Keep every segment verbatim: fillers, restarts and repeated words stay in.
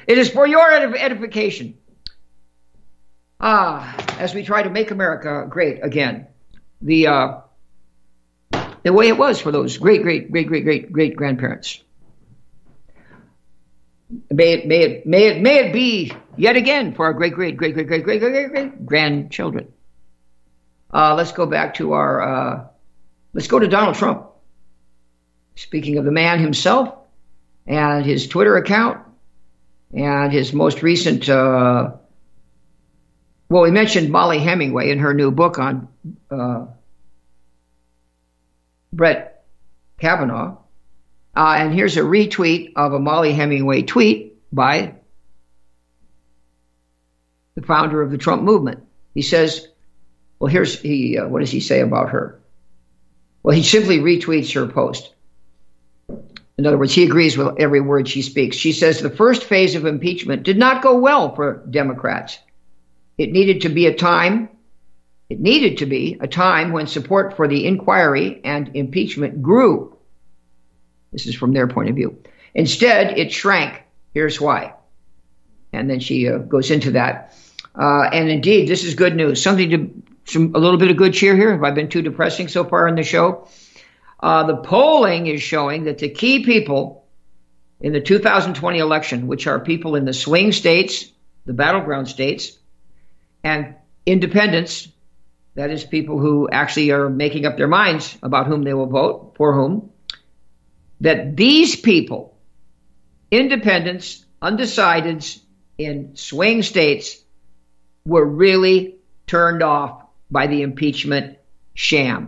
It is for your edif- edification. Ah, as we try to make America great again, the uh, the way it was for those great, great, great, great, great, great grandparents. May it, may it, may it, may it be yet again for our great, great, great, great, great, great, great, great, great grandchildren. Uh, let's go back to our. Uh, let's go to Donald Trump. Speaking of the man himself and his Twitter account and his most recent. Uh, well, we mentioned Molly Hemingway in her new book on uh, Brett Kavanaugh. Uh, and here's a retweet of a Molly Hemingway tweet by the founder of the Trump movement. He says, well, here's, he. Uh, what does he say about her? Well, he simply retweets her post. In other words, he agrees with every word she speaks. She says the first phase of impeachment did not go well for Democrats. It needed to be a time, it needed to be a time when support for the inquiry and impeachment grew. This is from their point of view. Instead, it shrank. Here's why. And then she uh, goes into that. Uh, and indeed, this is good news. Something to, some, a little bit of good cheer here. Have I been too depressing so far in the show? Uh, the polling is showing that the key people in the two thousand twenty election, which are people in the swing states, the battleground states, and independents, that is people who actually are making up their minds about whom they will vote, for whom, that these people, independents, undecideds in swing states, were really turned off by the impeachment sham.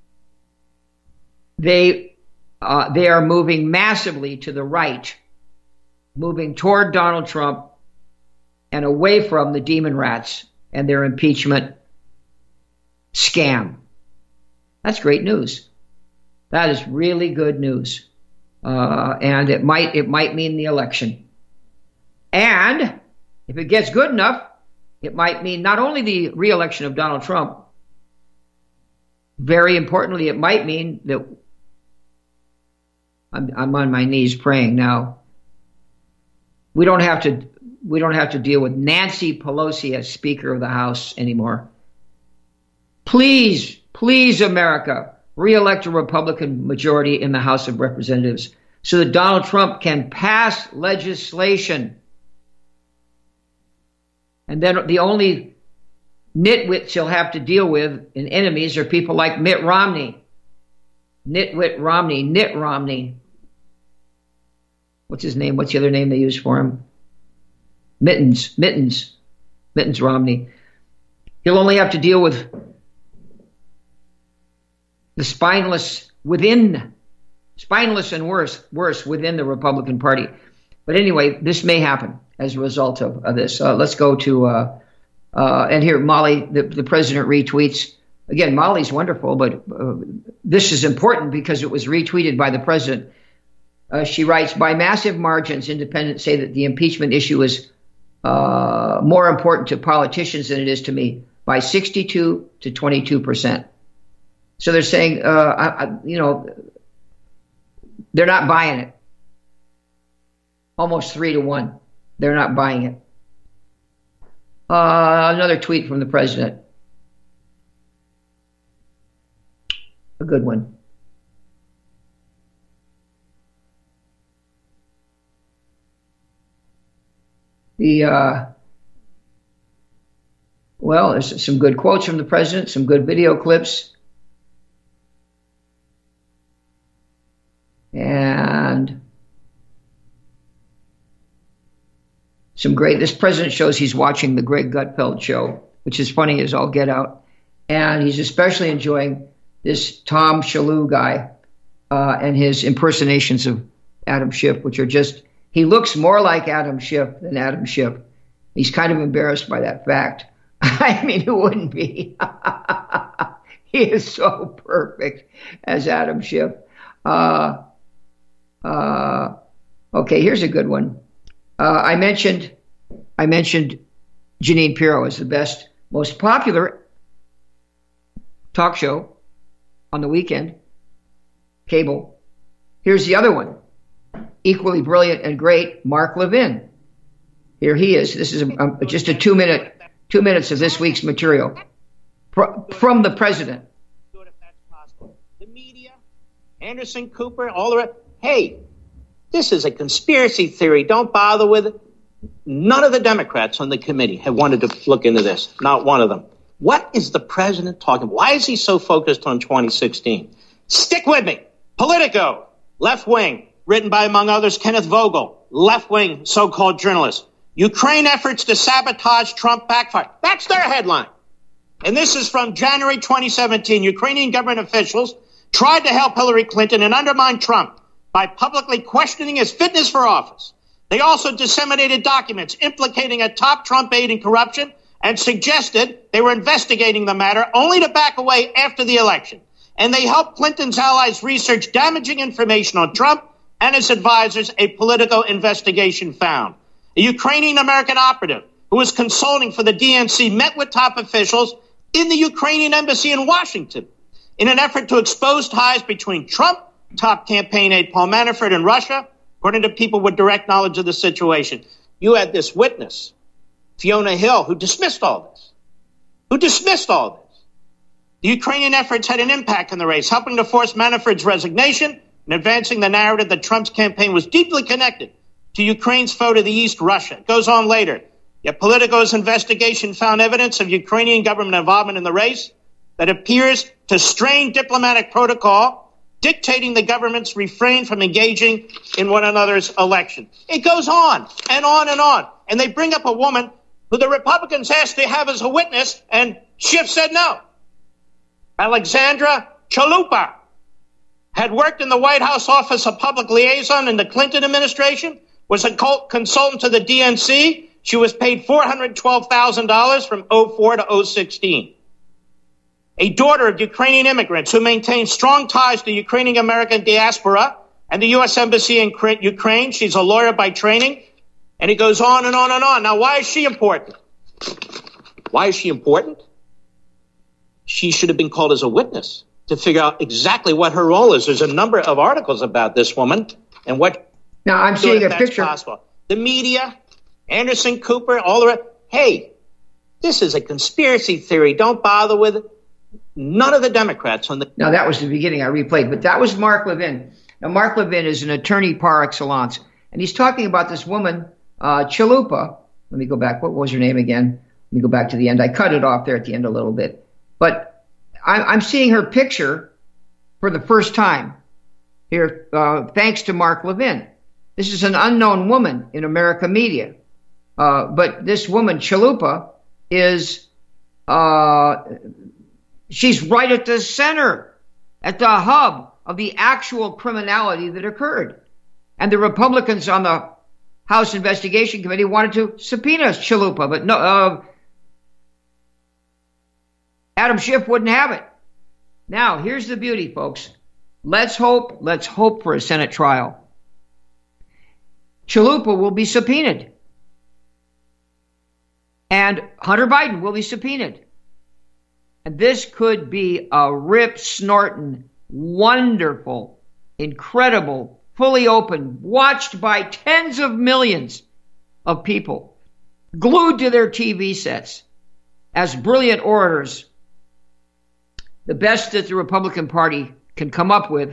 They uh, they are moving massively to the right, moving toward Donald Trump and away from the demon rats and their impeachment scam. That's great news. That is really good news. Uh, and it might it might mean the election. And if it gets good enough, it might mean not only the re-election of Donald Trump, very importantly, it might mean that I'm, I'm on my knees praying now. We don't have to we don't have to deal with Nancy Pelosi as Speaker of the House anymore. Please, please, America, re-elect a Republican majority in the House of Representatives so that Donald Trump can pass legislation. And then the only nitwits he'll have to deal with and enemies are people like Mitt Romney. Nitwit Romney, Nit Romney. What's his name? What's the other name they use for him? Mittens, Mittens, Mittens Romney. He'll only have to deal with the spineless within, spineless and worse, worse within the Republican Party. But anyway, this may happen as a result of, of this. Uh, let's go to, uh, uh, and here, Molly, the, the president retweets. Again, Molly's wonderful, but uh, this is important because it was retweeted by the president. Uh, she writes, by massive margins, independents say that the impeachment issue is uh, more important to politicians than it is to me, by sixty-two to twenty-two percent. So they're saying, uh, I, I, you know, they're not buying it. Almost three to one. They're not buying it. Uh, another tweet from the president. A good one. The uh, well, there's some good quotes from the president, some good video clips, and some great. This president shows he's watching the Greg Gutfeld show, which is funny as all get out, and he's especially enjoying this Tom Shalhoub guy uh, and his impersonations of Adam Schiff, which are just. He looks more like Adam Schiff than Adam Schiff. He's kind of embarrassed by that fact. I mean, who wouldn't be? He is so perfect as Adam Schiff. Uh, uh, okay, here's a good one. Uh, I mentioned, I mentioned Jeanine Pirro as the best, most popular talk show on the weekend, cable. Here's the other one. Equally brilliant and great, Mark Levin. Here he is. This is a, a, just a two minute, two minutes of this week's material from the president. The media, Anderson Cooper, all the rest. Hey, this is a conspiracy theory. Don't bother with it. None of the Democrats on the committee have wanted to look into this. Not one of them. What is the president talking about? Why is he so focused on twenty sixteen? Stick with me. Politico, left wing, written by, among others, Kenneth Vogel, left wing so-called journalist. Ukraine efforts to sabotage Trump backfire. That's their headline. And this is from January twenty seventeen. Ukrainian government officials tried to help Hillary Clinton and undermine Trump by publicly questioning his fitness for office. They also disseminated documents implicating a top Trump aide in corruption and suggested they were investigating the matter only to back away after the election. And they helped Clinton's allies research damaging information on Trump and his advisors, a Politico investigation found. A Ukrainian-American operative who was consulting for the D N C met with top officials in the Ukrainian embassy in Washington in an effort to expose ties between Trump, top campaign aide Paul Manafort, and Russia, according to people with direct knowledge of the situation. You had this witness, Fiona Hill, who dismissed all this, who dismissed all this. The Ukrainian efforts had an impact on the race, helping to force Manafort's resignation and advancing the narrative that Trump's campaign was deeply connected to Ukraine's foe to the east, Russia. It goes on later. Yet Politico's investigation found evidence of Ukrainian government involvement in the race that appears to strain diplomatic protocol, dictating the government's refrain from engaging in one another's election. It goes on and on and on. And they bring up a woman who the Republicans asked to have as a witness, and Schiff said no. Alexandra Chalupa had worked in the White House Office of Public Liaison in the Clinton administration, was a consultant to the D N C. She was paid four hundred twelve thousand dollars from oh four to oh sixteen. A daughter of Ukrainian immigrants who maintains strong ties to the Ukrainian-American diaspora and the U S Embassy in Ukraine. She's a lawyer by training. And it goes on and on and on. Now, why is she important? Why is she important? She should have been called as a witness to figure out exactly what her role is. There's a number of articles about this woman and what. Now, I'm seeing a picture. Possible. The media, Anderson Cooper, all the rest. Hey, this is a conspiracy theory. Don't bother with it. None of the Democrats on the. Now, that was the beginning I replayed, but that was Mark Levin. Now, Mark Levin is an attorney par excellence, and he's talking about this woman, uh, Chalupa. Let me go back. What was her name again? Let me go back to the end. I cut it off there at the end a little bit. But I, I'm seeing her picture for the first time here, uh, thanks to Mark Levin. This is an unknown woman in America media. Uh, but this woman, Chalupa, is, uh, she's right at the center, at the hub of the actual criminality that occurred. And the Republicans on the House Investigation Committee wanted to subpoena Chalupa, but no, uh, Adam Schiff wouldn't have it. Now, here's the beauty, folks. Let's hope, let's hope for a Senate trial. Chalupa will be subpoenaed. And Hunter Biden will be subpoenaed. And this could be a rip-snorting, wonderful, incredible, fully open, watched by tens of millions of people, glued to their T V sets as brilliant orators, the best that the Republican Party can come up with,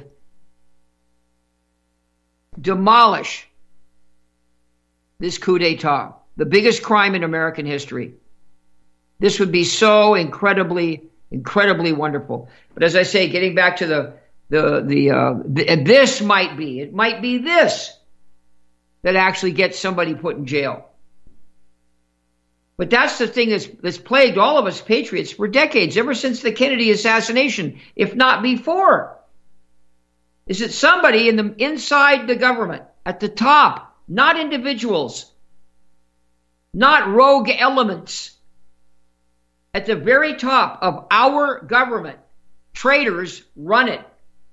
demolish this coup d'etat, the biggest crime in American history. This would be so incredibly, incredibly wonderful. But as I say, getting back to the, the, the, uh, the this might be, it might be this that actually gets somebody put in jail. But that's the thing that's, that's plagued all of us patriots for decades, ever since the Kennedy assassination, if not before. Is that somebody in the inside the government, at the top, not individuals, not rogue elements, at the very top of our government, traitors run it.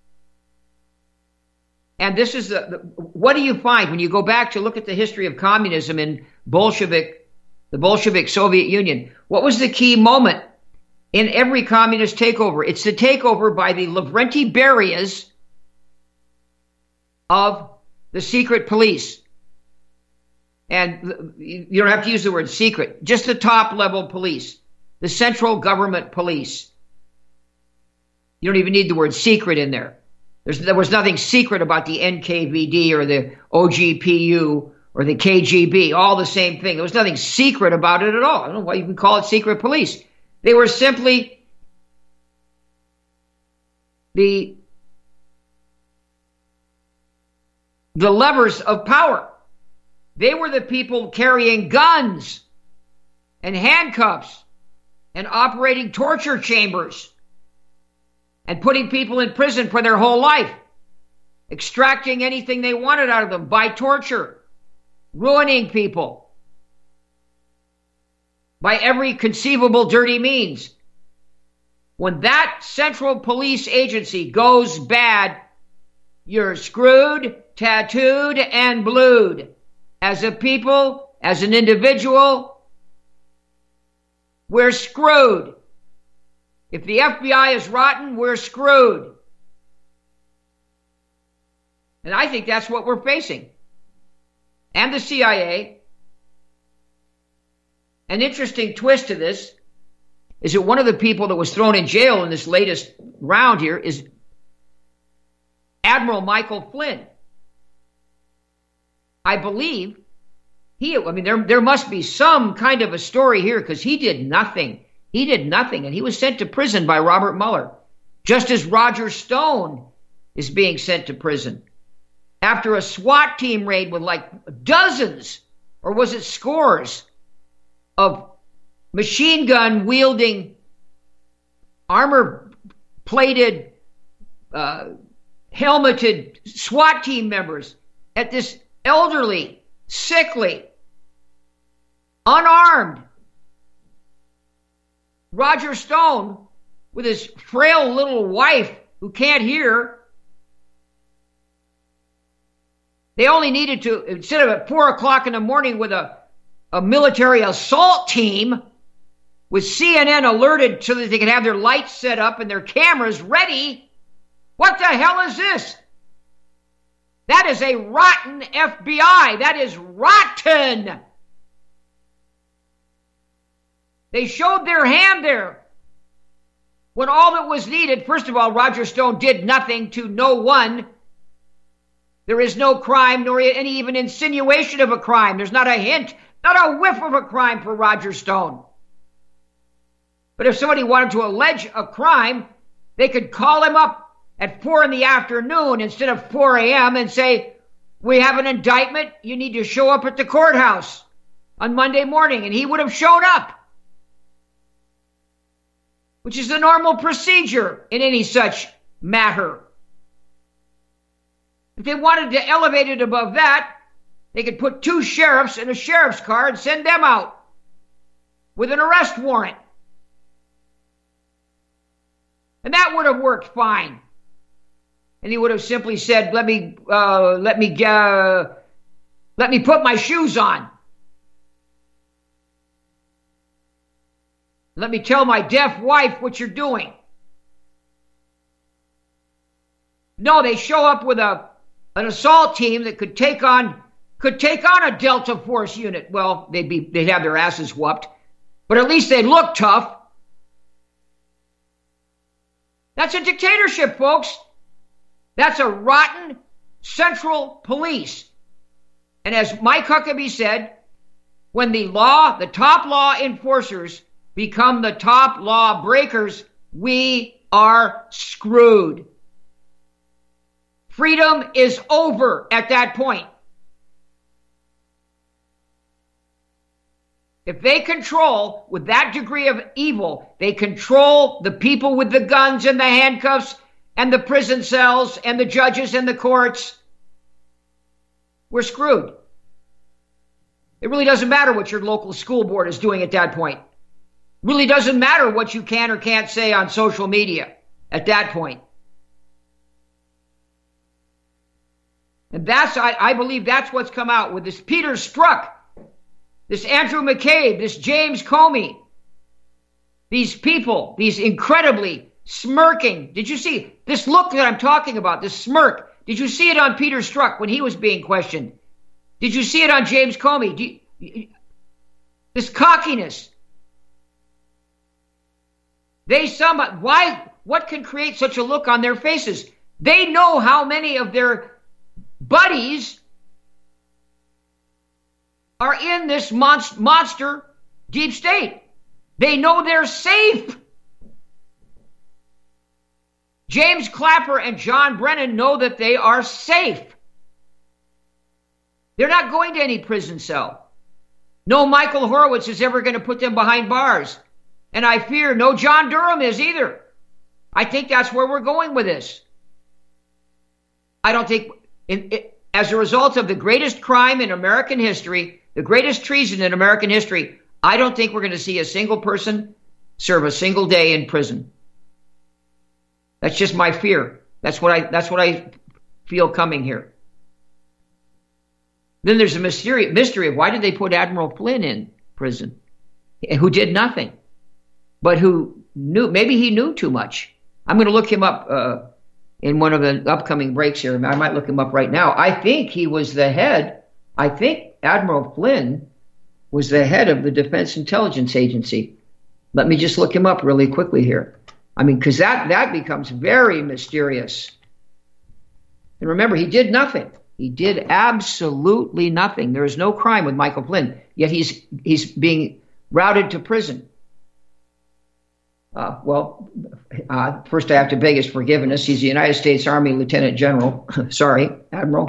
And this is the, the what do you find when you go back to look at the history of communism in Bolshevik, the Bolshevik Soviet Union? What was the key moment in every communist takeover? It's the takeover by the Lavrenti Berias of the secret police. and you don't have to use the word secret, just the top level police, the central government police. You don't even need the word secret in there. There's, there was nothing secret about the N K V D or the O G P U or the K G B, all the same thing. There was nothing secret about it at all. I don't know why you can call it secret police. They were simply the, the levers of power. They were the people carrying guns and handcuffs and operating torture chambers and putting people in prison for their whole life, extracting anything they wanted out of them by torture, ruining people by every conceivable dirty means. When that central police agency goes bad, you're screwed, tattooed, and blued. As a people, as an individual, we're screwed. If the F B I is rotten, we're screwed. And I think that's what we're facing. And the C I A. An interesting twist to this is that one of the people that was thrown in jail in this latest round here is Admiral Michael Flynn. I believe he, I mean, there, there must be some kind of a story here because he did nothing. He did nothing, and he was sent to prison by Robert Mueller, just as Roger Stone is being sent to prison after a SWAT team raid with like dozens, or was it scores, of machine gun wielding, armor plated, uh, helmeted SWAT team members at this elderly, sickly, unarmed Roger Stone with his frail little wife who can't hear. They only needed to, instead of at four o'clock in the morning with a, a military assault team with C N N alerted so that they could have their lights set up and their cameras ready. What the hell is this? That is a rotten F B I. That is rotten. They showed their hand there when all that was needed. First of all, Roger Stone did nothing to no one. There is no crime, nor any even insinuation of a crime. There's not a hint, not a whiff of a crime for Roger Stone. But if somebody wanted to allege a crime, they could call him up at four in the afternoon instead of four a.m. and say, we have an indictment. You need to show up at the courthouse on Monday morning. And he would have showed up, which is the normal procedure in any such matter. If they wanted to elevate it above that, they could put two sheriffs in a sheriff's car and send them out with an arrest warrant. And that would have worked fine. And he would have simply said, let me, uh, let me, uh, let me put my shoes on. Let me tell my deaf wife what you're doing. No, they show up with a an assault team that could take on could take on a Delta Force unit. Well, they'd be they'd have their asses whooped, but at least they'd look tough. That's a dictatorship, folks. That's a rotten central police. And as Mike Huckabee said, when the law, the top law enforcers become the top law breakers, we are screwed. Freedom is over at that point. If they control, with that degree of evil, they control the people with the guns and the handcuffs and the prison cells and the judges and the courts, we're screwed. It really doesn't matter what your local school board is doing at that point. It really doesn't matter what you can or can't say on social media at that point. And that's, I, I believe that's what's come out with this Peter Strzok, this Andrew McCabe, this James Comey, these people, these incredibly smirking. Did you see this look that I'm talking about, this smirk? Did you see it on Peter Strzok when he was being questioned? Did you see it on James Comey? Do you, this cockiness. They sum up, why, what can create such a look on their faces? They know how many of their buddies are in this monst- monster deep state. They know they're safe. James Clapper and John Brennan know that they are safe. They're not going to any prison cell. No Michael Horowitz is ever going to put them behind bars. And I fear no John Durham is either. I think that's where we're going with this. I don't think, in, it, as a result of the greatest crime in American history, the greatest treason in American history, I don't think we're going to see a single person serve a single day in prison. That's just my fear. That's what I, that's what I feel coming here. Then there's a mystery, mystery of why did they put Admiral Flynn in prison, who did nothing, but who knew, maybe he knew too much. I'm going to look him up uh, in one of the upcoming breaks here. I might look him up right now. I think he was the head, I think Admiral Flynn was the head of the Defense Intelligence Agency. Let me just look him up really quickly here. I mean, because that, that becomes very mysterious. And remember, he did nothing. He did absolutely nothing. There is no crime with Michael Flynn, yet he's he's being routed to prison. Uh, well, uh, first I have to beg his forgiveness. He's a United States Army Lieutenant General. Sorry, Admiral.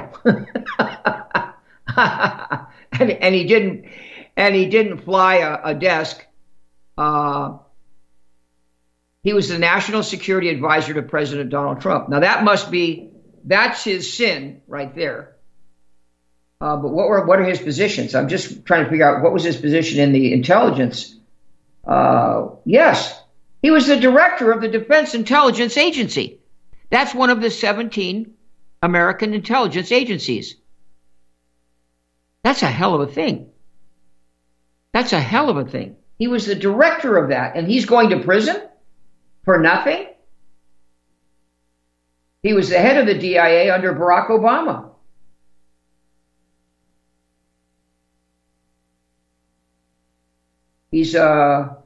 and, and he didn't and he didn't fly a, a desk. Uh, he was the National Security Advisor to President Donald Trump. Now that must be that's his sin right there. Uh, but what were what are his positions? I'm just trying to figure out what was his position in the intelligence. Uh, yes. He was the director of the Defense Intelligence Agency. That's one of the seventeen American intelligence agencies. That's a hell of a thing. That's a hell of a thing. He was the director of that, and he's going to prison for nothing? He was the head of the D I A under Barack Obama. He's uh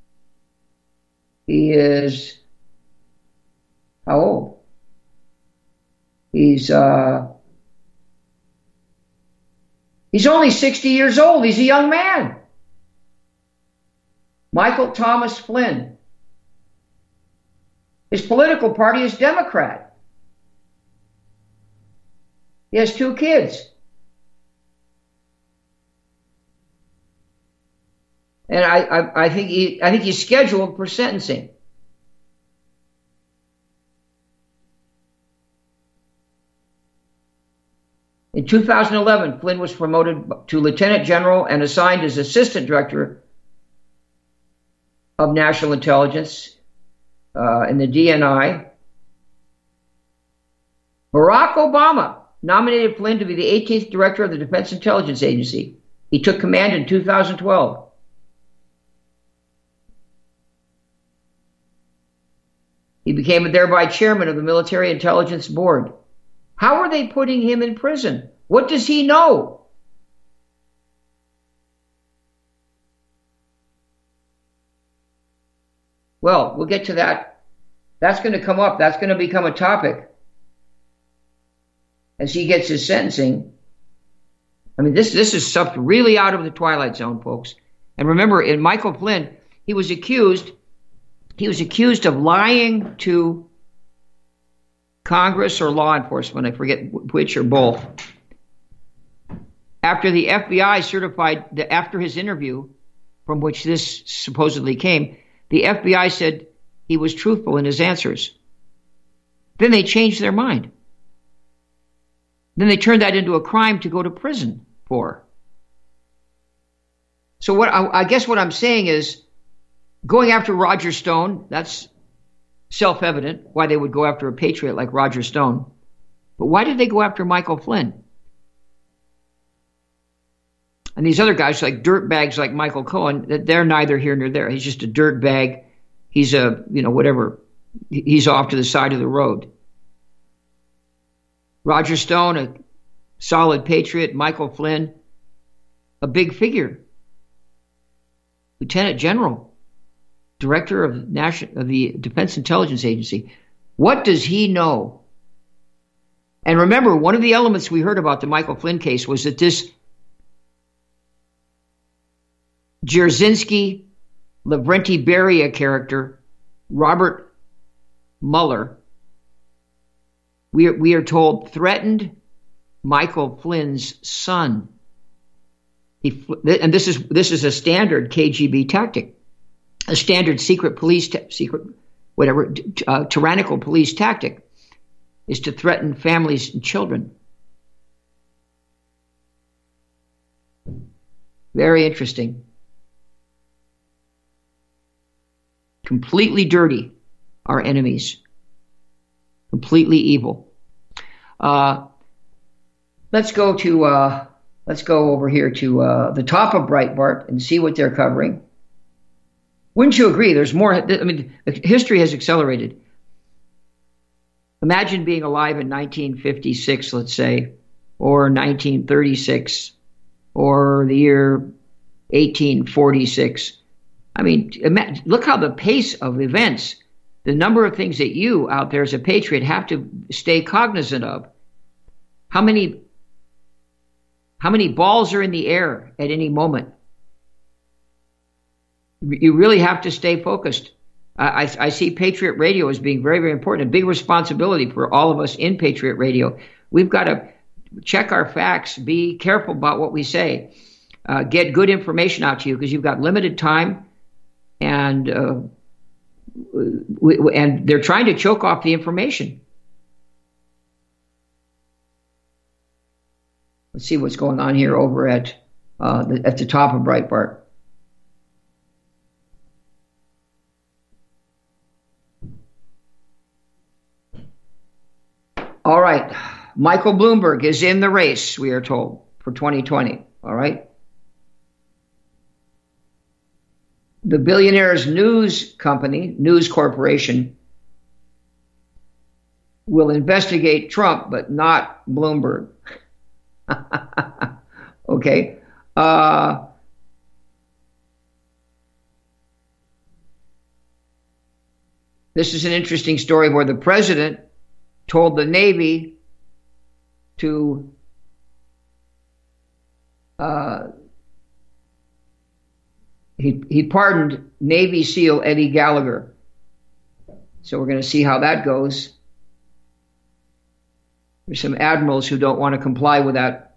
He is, how old? He's, uh, he's only sixty years old. He's a young man. Michael Thomas Flynn. His political party is Democrat. He has two kids. And I, I, I think he, I think he's scheduled for sentencing. In two thousand eleven, Flynn was promoted to Lieutenant General and assigned as Assistant Director of National Intelligence uh, in the D N I. Barack Obama nominated Flynn to be the eighteenth Director of the Defense Intelligence Agency. He took command in two thousand twelve. He became thereby chairman of the Military Intelligence Board. How are they putting him in prison? What does he know? Well, we'll get to that. That's going to come up. That's going to become a topic as he gets his sentencing. I mean, this, this is stuff really out of the twilight zone, folks. And remember, in Michael Flynn, he was accused He was accused of lying to Congress or law enforcement, I forget which or both. After the F B I certified that after his interview, from which this supposedly came, the F B I said he was truthful in his answers. Then they changed their mind. Then they turned that into a crime to go to prison for. So what I, I guess what I'm saying is, going after Roger Stone, that's self-evident why they would go after a patriot like Roger Stone. But why did they go after Michael Flynn? And these other guys, like dirtbags like Michael Cohen, they're neither here nor there. He's just a dirtbag. He's a, you know, whatever. He's off to the side of the road. Roger Stone, a solid patriot, Michael Flynn, a big figure, Lieutenant General, Director of National of the Defense Intelligence Agency. What does he know? And remember, one of the elements we heard about the Michael Flynn case was that this Dzerzhinsky, Lavrenti Beria character, Robert Mueller, we are, we are told threatened Michael Flynn's son. He, and this is this is a standard K G B tactic, a standard secret police, ta- secret whatever, uh, tyrannical police tactic, is to threaten families and children. Very interesting. Completely dirty, our enemies. Completely evil. Uh, let's go to uh, let's go over here to uh, the top of Breitbart and see what they're covering. Wouldn't you agree? There's more. I mean, history has accelerated. Imagine being alive in nineteen fifty-six, let's say, or nineteen thirty-six, or the year eighteen forty-six. I mean, imagine, look how the pace of events, the number of things that you out there as a patriot have to stay cognizant of. How many, how many balls are in the air at any moment? You really have to stay focused. I, I see Patriot Radio as being very, very important, a big responsibility for all of us in Patriot Radio. We've got to check our facts, be careful about what we say, uh, get good information out to you because you've got limited time, and uh, we, and they're trying to choke off the information. Let's see what's going on here over at uh, the, at the top of Breitbart. All right. Michael Bloomberg is in the race, we are told, for twenty twenty. All right. The billionaire's news company, News Corporation, will investigate Trump, but not Bloomberg. Okay. Uh, this is an interesting story where the president told the Navy to uh, he he pardoned Navy SEAL Eddie Gallagher. So we're going to see how that goes. There's some admirals who don't want to comply with that.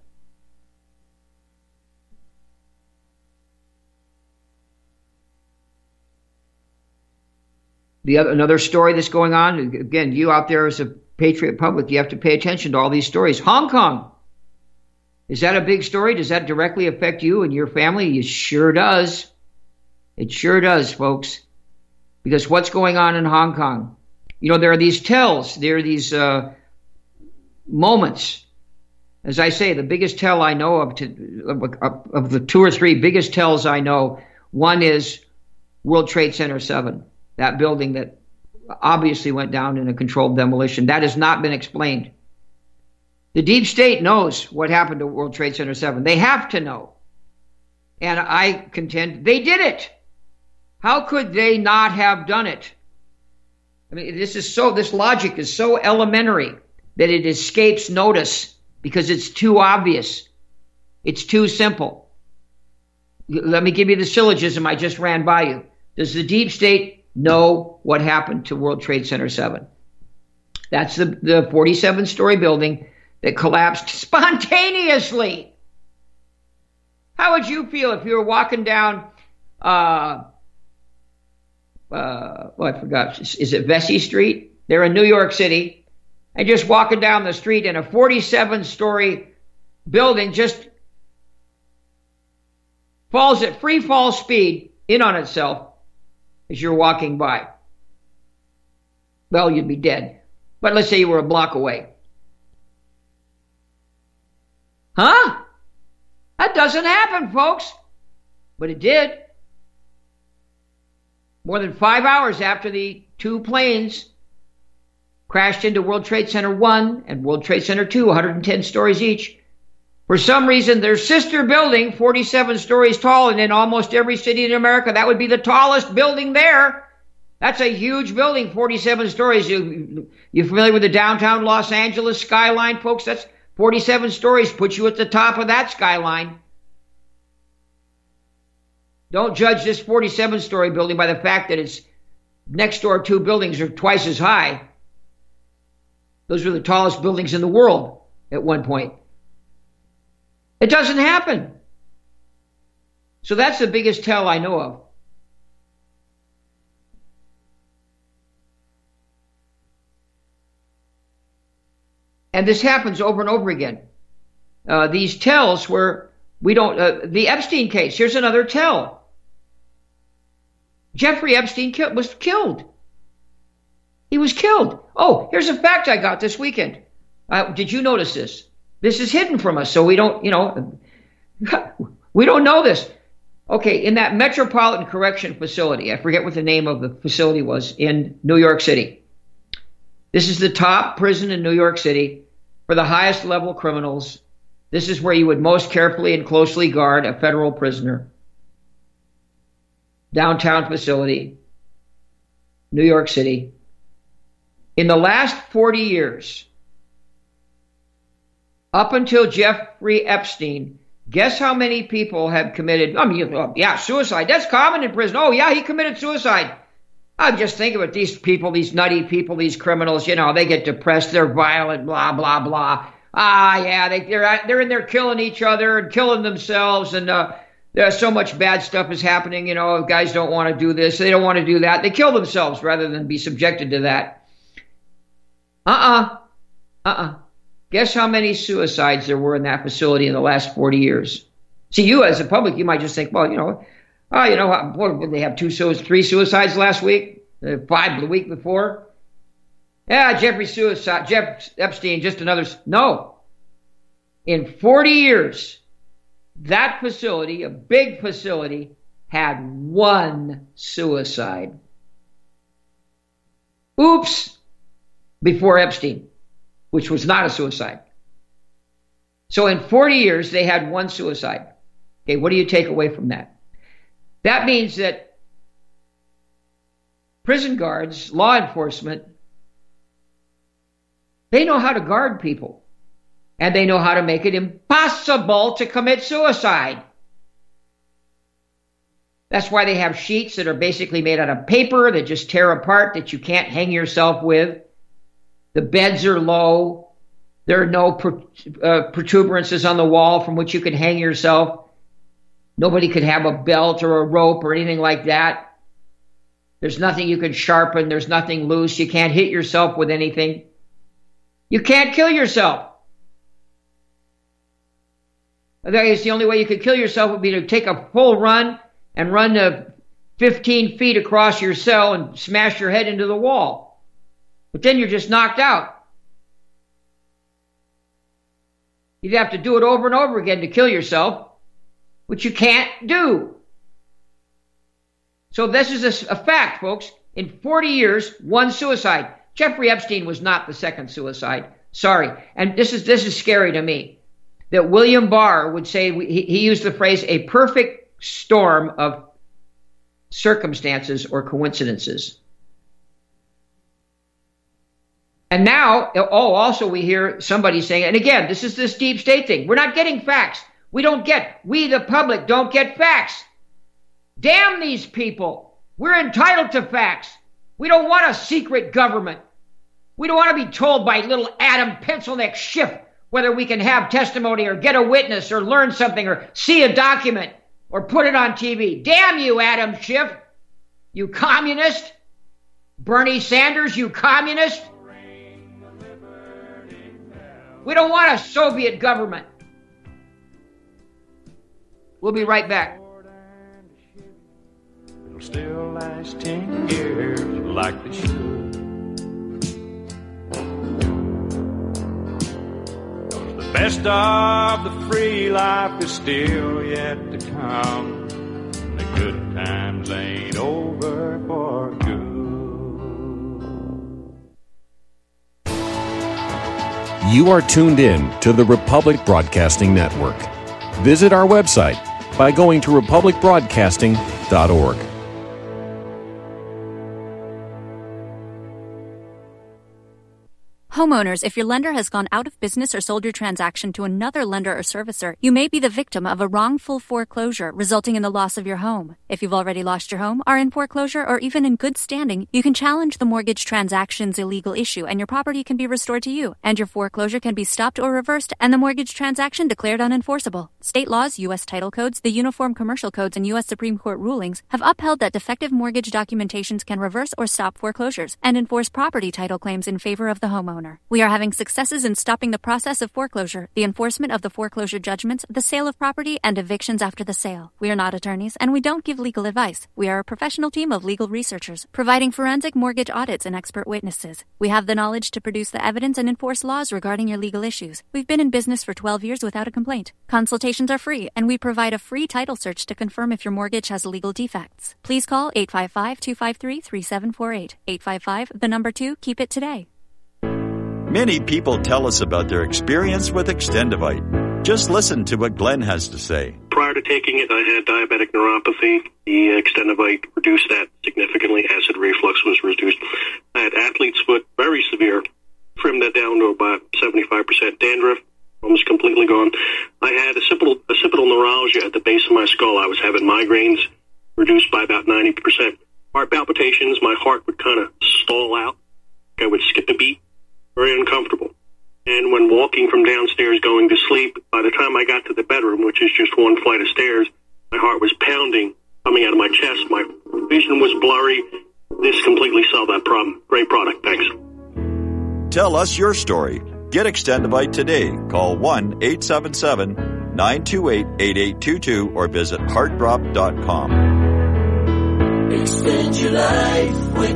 The other, another story that's going on, again, you out there as a Patriot public, you have to pay attention to all these stories. Hong Kong. Is that a big story? Does that directly affect you and your family? It sure does. It sure does, folks. Because what's going on in Hong Kong? You know, there are these tells. There are these uh, moments. As I say, the biggest tell I know of, to, of, of the two or three biggest tells I know, one is World Trade Center seven, that building that obviously went down in a controlled demolition. That has not been explained. The deep state knows what happened to World Trade Center seven. They have to know. And I contend they did it. How could they not have done it? I mean, this is so, this logic is so elementary that it escapes notice because it's too obvious. It's too simple. Let me give you the syllogism I just ran by you. Does the deep state know what happened to World Trade Center seven? That's the, the forty-seven story building that collapsed spontaneously. How would you feel if you were walking down, uh, uh, well, I forgot, is it Vesey Street? They're in New York City, and just walking down the street and a forty-seven story building just falls at free fall speed in on itself as you're walking by. Well, you'd be dead. But let's say you were a block away. Huh? That doesn't happen, folks. But it did. More than five hours after the two planes crashed into World Trade Center one and World Trade Center two, one hundred ten stories each, For some reason, their sister building, forty-seven stories tall, and in almost every city in America, that would be the tallest building there. That's a huge building, forty-seven stories. You, you familiar with the downtown Los Angeles skyline, folks? That's forty-seven stories. Put you at the top of that skyline. Don't judge this forty-seven story building by the fact that its next door two buildings are twice as high. Those were the tallest buildings in the world at one point. It doesn't happen. So that's the biggest tell I know of. And this happens over and over again. Uh, these tells where we don't, uh, the Epstein case, here's another tell. Jeffrey Epstein ki- was killed. He was killed. Oh, here's a fact I got this weekend. Uh, did you notice this? This is hidden from us, so we don't, you know, we don't know this. Okay, in that Metropolitan Correction Facility, I forget what the name of the facility was, in New York City. This is the top prison in New York City for the highest level criminals. This is where you would most carefully and closely guard a federal prisoner. Downtown facility, New York City. In the last forty years, up until Jeffrey Epstein, guess how many people have committed, I mean, yeah, suicide. That's common in prison. Oh, yeah, he committed suicide. I'm just thinking about these people, these nutty people, these criminals, you know, they get depressed, they're violent, blah, blah, blah. Ah, yeah, they, they're, they're in there killing each other and killing themselves, and uh, there's so much bad stuff is happening, you know, guys don't want to do this, they don't want to do that. They kill themselves rather than be subjected to that. Uh-uh, uh-uh. Guess how many suicides there were in that facility in the last forty years? See, you as a public, you might just think, well, you know, oh, you know, what, did they have two, three suicides last week? Uh, five the week before? Yeah, Jeffrey suicide, Jeff Epstein, just another. No. In forty years, that facility, a big facility, had one suicide. Oops. Before Epstein, which was not a suicide. So in forty years, they had one suicide. Okay, what do you take away from that? That means that prison guards, law enforcement, they know how to guard people. And they know how to make it impossible to commit suicide. That's why they have sheets that are basically made out of paper that just tear apart, that you can't hang yourself with. The beds are low. There are no uh, protuberances on the wall from which you could hang yourself. Nobody could have a belt or a rope or anything like that. There's nothing you can sharpen. There's nothing loose. You can't hit yourself with anything. You can't kill yourself. I guess the only way you could kill yourself would be to take a full run and run uh, fifteen feet across your cell and smash your head into the wall. But then you're just knocked out. You'd have to do it over and over again to kill yourself, which you can't do. So this is a, a fact, folks. In forty years, one suicide. Jeffrey Epstein was not the second suicide. Sorry. And this is this is scary to me. That William Barr would say, he, he used the phrase, a perfect storm of circumstances or coincidences. And now, oh, also we hear somebody saying, and again, this is this deep state thing. We're not getting facts. We don't get, we the public don't get facts. Damn these people. We're entitled to facts. We don't want a secret government. We don't want to be told by little Adam Pencilneck Schiff whether we can have testimony or get a witness or learn something or see a document or put it on T V. Damn you, Adam Schiff. You communist. Bernie Sanders, you communist. We don't want a Soviet government. We'll be right back. It'll still last ten years like it should. The best of the free life is still yet to come. The good times ain't over for good. You are tuned in to the Republic Broadcasting Network. Visit our website by going to republic broadcasting dot org. Homeowners, if your lender has gone out of business or sold your transaction to another lender or servicer, you may be the victim of a wrongful foreclosure resulting in the loss of your home. If you've already lost your home, are in foreclosure, or even in good standing, you can challenge the mortgage transaction's illegal issue and your property can be restored to you, and your foreclosure can be stopped or reversed and the mortgage transaction declared unenforceable. State laws, U S title codes, the Uniform Commercial Codes, and U S Supreme Court rulings have upheld that defective mortgage documentations can reverse or stop foreclosures and enforce property title claims in favor of the homeowner. We are having successes in stopping the process of foreclosure, the enforcement of the foreclosure judgments, the sale of property, and evictions after the sale. We are not attorneys, and we don't give legal advice. We are a professional team of legal researchers, providing forensic mortgage audits and expert witnesses. We have the knowledge to produce the evidence and enforce laws regarding your legal issues. We've been in business for twelve years without a complaint. Consultations are free, and we provide a free title search to confirm if your mortgage has legal defects. Please call eight five five, two five three, three seven four eight. eight five five, the number two, keep it today. Many people tell us about their experience with Extendivite. Just listen to what Glenn has to say. Prior to taking it, I had diabetic neuropathy. The Extendivite reduced that significantly. Acid reflux was reduced. I had athlete's foot, very severe. Trimmed that down to about seventy-five percent. Dandruff, almost completely gone. I had occipital, occipital neuralgia at the base of my skull. I was having migraines, reduced by about ninety percent. Heart palpitations, my heart would kind of stall out. I would skip a beat. Very uncomfortable. And when walking from downstairs going to sleep, by the time I got to the bedroom, which is just one flight of stairs, my heart was pounding, coming out of my chest. My vision was blurry. This completely solved that problem. Great product. Thanks. Tell us your story. Get Extendivite today. Call one eight seven seven, nine two eight, eight eight two two or visit heart drop dot com. Extend your life with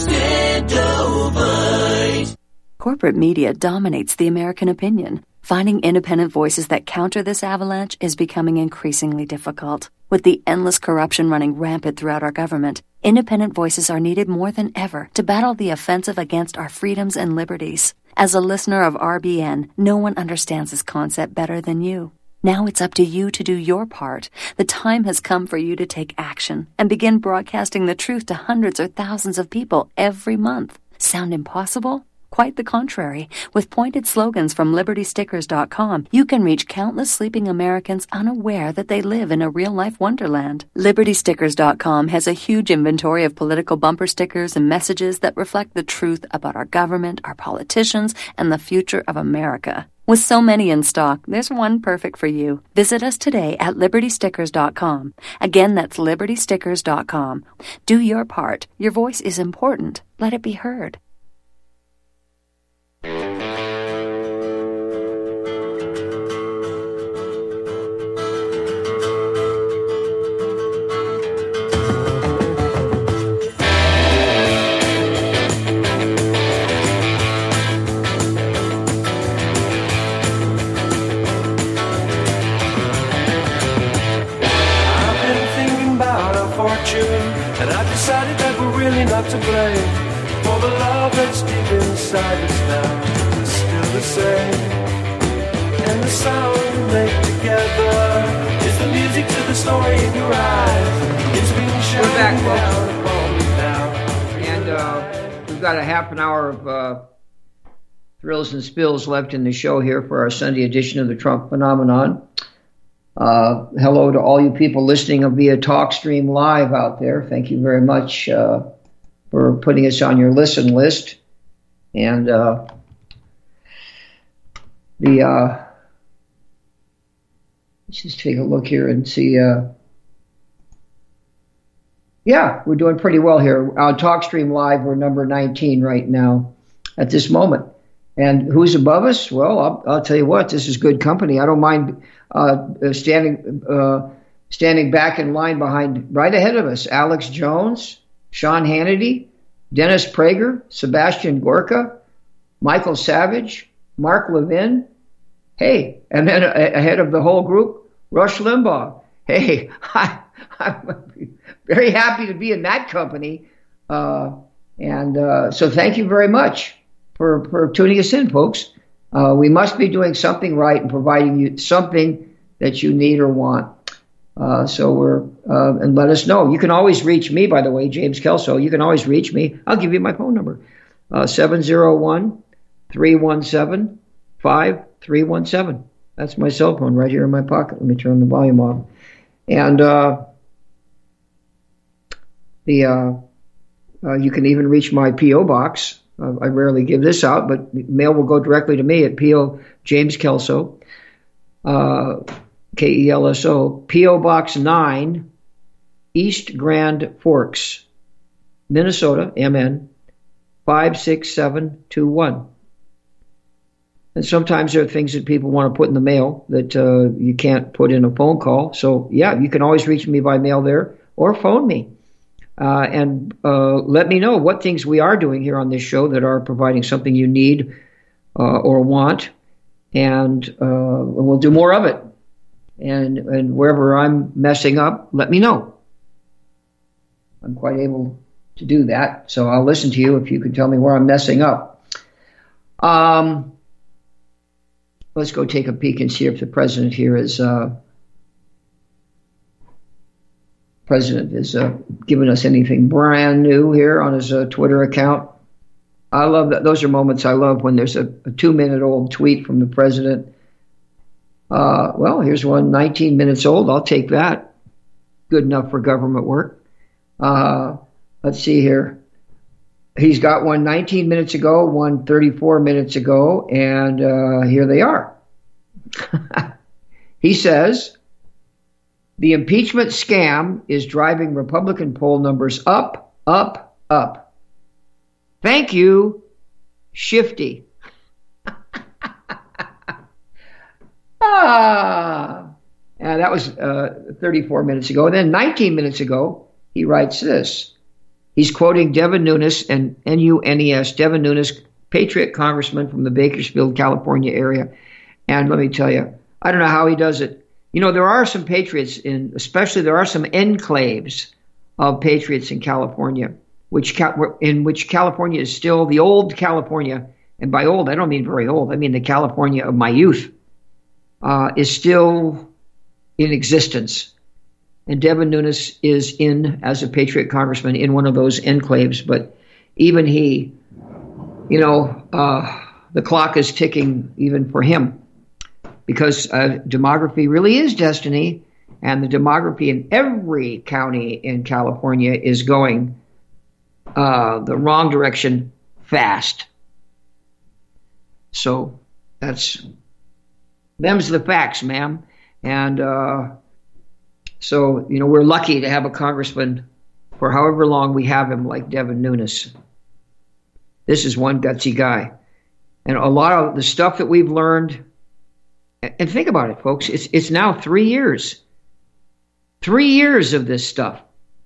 Extendivite. Corporate media dominates the American opinion. Finding independent voices that counter this avalanche is becoming increasingly difficult. With the endless corruption running rampant throughout our government, independent voices are needed more than ever to battle the offensive against our freedoms and liberties. As a listener of R B N, no one understands this concept better than you. Now it's up to you to do your part. The time has come for you to take action and begin broadcasting the truth to hundreds or thousands of people every month. Sound impossible? Quite the contrary. With pointed slogans from liberty stickers dot com, you can reach countless sleeping Americans unaware that they live in a real-life wonderland. liberty stickers dot com has a huge inventory of political bumper stickers and messages that reflect the truth about our government, our politicians, and the future of America. With so many in stock, there's one perfect for you. Visit us today at liberty stickers dot com. Again, that's liberty stickers dot com. Do your part. Your voice is important. Let it be heard. And I decided that we're really not to blame for the love that's deep inside us now. It's still the same. And the sound we make together is the music to the story in your eyes. It's been shining We're back, down upon me now. And uh, we've got a half an hour of uh, thrills and spills left in the show here for our Sunday edition of the Trump Phenomenon. Uh, hello to all you people listening via TalkStream Live out there. Thank you very much uh, for putting us on your listen list. And uh, the uh, let's just take a look here and see. Uh, yeah, we're doing pretty well here. On TalkStream Live, we're number nineteen right now at this moment. And who's above us? Well, I'll, I'll tell you what, this is good company. I don't mind uh, standing uh, standing back in line behind, right ahead of us, Alex Jones, Sean Hannity, Dennis Prager, Sebastian Gorka, Michael Savage, Mark Levin. Hey, and then ahead of the whole group, Rush Limbaugh. Hey, I, I'm very happy to be in that company. Uh, and uh, so thank you very much for, for tuning us in, folks. Uh, we must be doing something right and providing you something that you need or want. Uh, so we're, uh, and let us know. You can always reach me, by the way, James Kelso. You can always reach me. I'll give you my phone number, uh, seven oh one, three one seven, five three one seven. That's my cell phone right here in my pocket. Let me turn the volume off. And uh, the uh, uh, you can even reach my P O box. Uh, I rarely give this out, but mail will go directly to me at P O James Kelso, uh, K E L S O, P O Box nine, East Grand Forks, Minnesota, M N, five six seven two one. And sometimes there are things that people want to put in the mail that uh, you can't put in a phone call. So, yeah, you can always reach me by mail there or phone me. Uh, and uh, let me know what things we are doing here on this show that are providing something you need uh, or want. And uh, we'll do more of it. And, and wherever I'm messing up, let me know. I'm quite able to do that. So I'll listen to you if you can tell me where I'm messing up. Um... Let's go take a peek and see if the president here is uh, president is uh, giving us anything brand new here on his uh, Twitter account. I love that. Those are moments I love when there's a, a two-minute-old tweet from the president. Uh, well, here's one nineteen minutes old. I'll take that. Good enough for government work. Uh, let's see here. He's got one nineteen minutes ago, one thirty-four minutes ago, and uh, here they are. He says, the impeachment scam is driving Republican poll numbers up, up, up. Thank you, Shifty. ah, and that was uh, thirty-four minutes ago. And then nineteen minutes ago, he writes this. He's quoting Devin Nunes and N U N E S, Devin Nunes, Patriot congressman from the Bakersfield, California area. And let me tell you, I don't know how he does it. You know, there are some patriots in, especially there are some enclaves of patriots in California, which in which California is still the old California. And by old, I don't mean very old. I mean the California of my youth uh, is still in existence. And Devin Nunes is in, as a Patriot congressman, in one of those enclaves. But even he, you know, uh, the clock is ticking even for him. Because uh, demography really is destiny. And the demography in every county in California is going uh, the wrong direction fast. So that's, them's the facts, ma'am. And, uh, So, you know, we're lucky to have a congressman for however long we have him like Devin Nunes. This is one gutsy guy. And a lot of the stuff that we've learned, and think about it, folks, it's it's now three years. Three years of this stuff.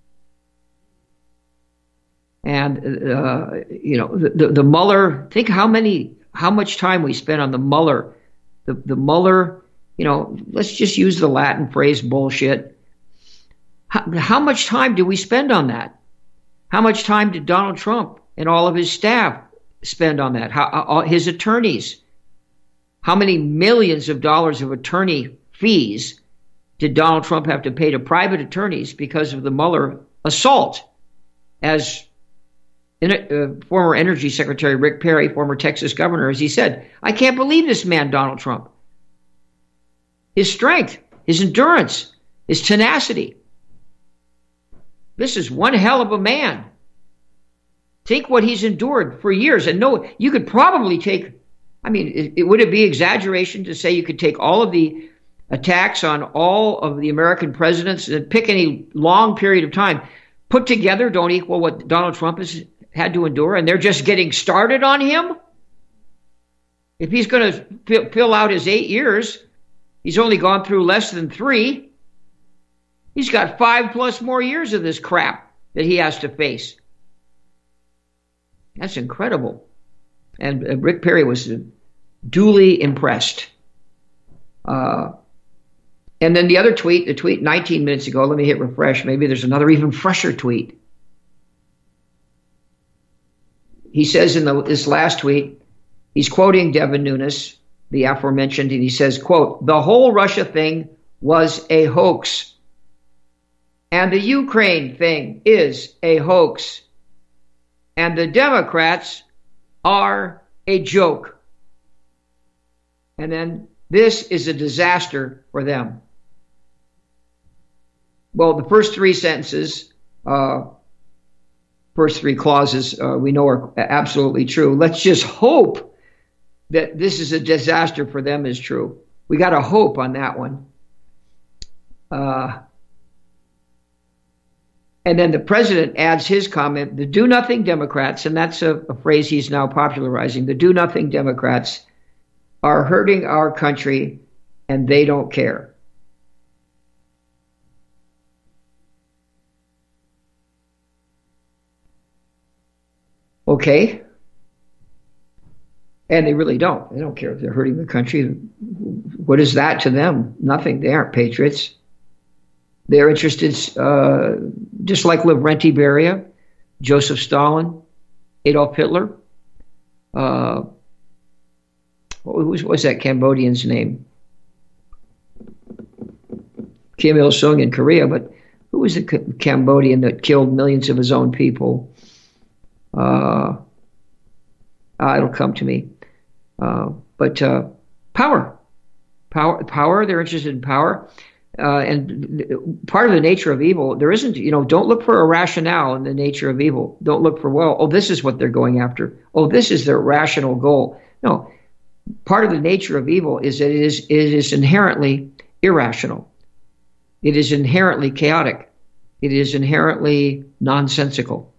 And, uh, you know, the, the, the Mueller, think how many, how much time we spent on the Mueller, the, the Mueller, you know, let's just use the Latin phrase bullshit. How, how much time do we spend on that? How much time did Donald Trump and all of his staff spend on that? How, all his attorneys? How many millions of dollars of attorney fees did Donald Trump have to pay to private attorneys because of the Mueller assault? As in, uh, former Energy Secretary Rick Perry, former Texas governor, as he said, I can't believe this man, Donald Trump. His strength, his endurance, his tenacity. This is one hell of a man. Think what he's endured for years. And no, you could probably take, I mean, it, it, would it be exaggeration to say you could take all of the attacks on all of the American presidents and pick any long period of time, put together, don't equal what Donald Trump has had to endure, and they're just getting started on him? If he's going to fill, fill out his eight years, he's only gone through less than three. He's got five plus more years of this crap that he has to face. That's incredible. And uh, Rick Perry was uh, duly impressed. Uh, and then the other tweet, the tweet nineteen minutes ago, let me hit refresh. Maybe there's another even fresher tweet. He says in the, this last tweet, He's quoting Devin Nunes, the aforementioned, and he says, quote, "The whole Russia thing was a hoax. And the Ukraine thing is a hoax. And the Democrats are a joke. And then this is a disaster for them." Well, the first three sentences, uh, first three clauses, uh, we know are absolutely true. Let's just hope that this is a disaster for them is true. We got to hope on that one. Uh, and then the president adds his comment, "The do-nothing Democrats," and that's a, a phrase he's now popularizing, "the do-nothing Democrats are hurting our country and they don't care." Okay. And they really don't. They don't care if they're hurting the country. What is that to them? Nothing. They aren't patriots. They're interested, uh, just like Lavrenti Beria, Joseph Stalin, Adolf Hitler. Uh, what was, what was that Cambodian's name? Kim Il-sung in Korea, but who was the C- Cambodian that killed millions of his own people? Uh, uh, it'll come to me. Uh, but uh, power, power, power. They're interested in power, uh, and part of the nature of evil. There isn't, you know, don't look for a rationale in the nature of evil. Don't look for, well, oh, this is what they're going after. Oh, this is their rational goal. No, part of the nature of evil is that it is it is inherently irrational. It is inherently chaotic. It is inherently nonsensical.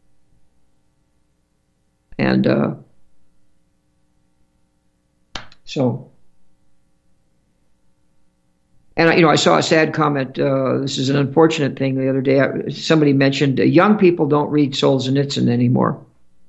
And uh, so, and you know, I saw a sad comment. Uh, this is an unfortunate thing. The other day, somebody mentioned uh, young people don't read Solzhenitsyn anymore,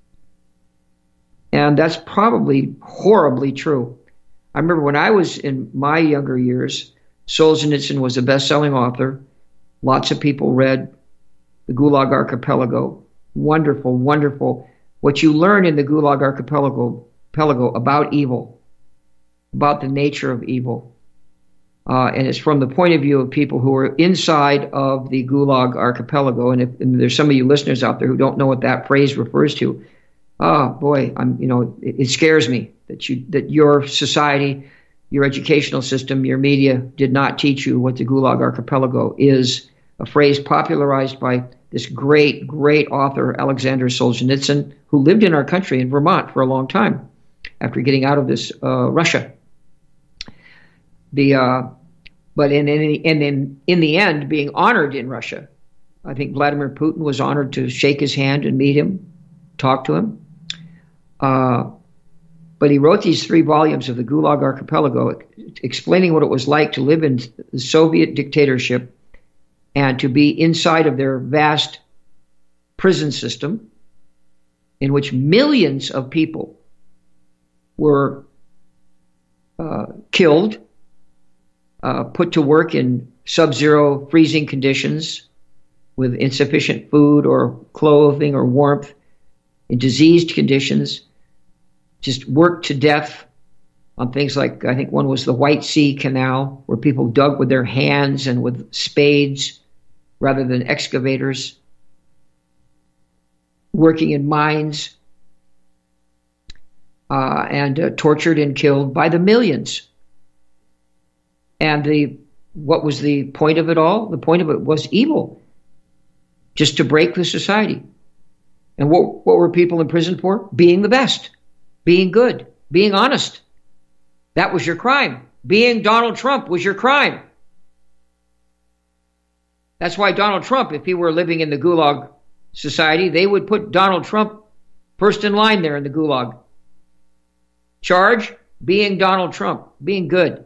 and that's probably horribly true. I remember when I was in my younger years, Solzhenitsyn was a best-selling author. Lots of people read The Gulag Archipelago. Wonderful, wonderful. What you learn in the Gulag Archipelago, archipelago about evil, about the nature of evil, uh, and it's from the point of view of people who are inside of the Gulag Archipelago. And if and there's some of you listeners out there who don't know what that phrase refers to, oh boy, I'm you know it, it scares me that you that your society, your educational system, your media did not teach you what the Gulag Archipelago is. A phrase popularized by this great, great author, Alexander Solzhenitsyn, who lived in our country in Vermont for a long time after getting out of this uh, Russia. The uh, but in in, in in in the end, being honored in Russia. I think Vladimir Putin was honored to shake his hand and meet him, talk to him. Uh, but he wrote these three volumes of the Gulag Archipelago, explaining what it was like to live in the Soviet dictatorship and to be inside of their vast prison system in which millions of people were uh, killed, uh, put to work in sub-zero freezing conditions with insufficient food or clothing or warmth, in diseased conditions, just worked to death on things like, I think one was the White Sea Canal, where people dug with their hands and with spades rather than excavators, working in mines, uh, and uh, tortured and killed by the millions. And the what was the point of it all? The point of it was evil, just to break the society. And what, what were people in prison for? Being the best, being good, being honest. That was your crime. Being Donald Trump was your crime. That's why Donald Trump, if he were living in the Gulag society, they would put Donald Trump first in line there in the Gulag. Charge, being Donald Trump, being good.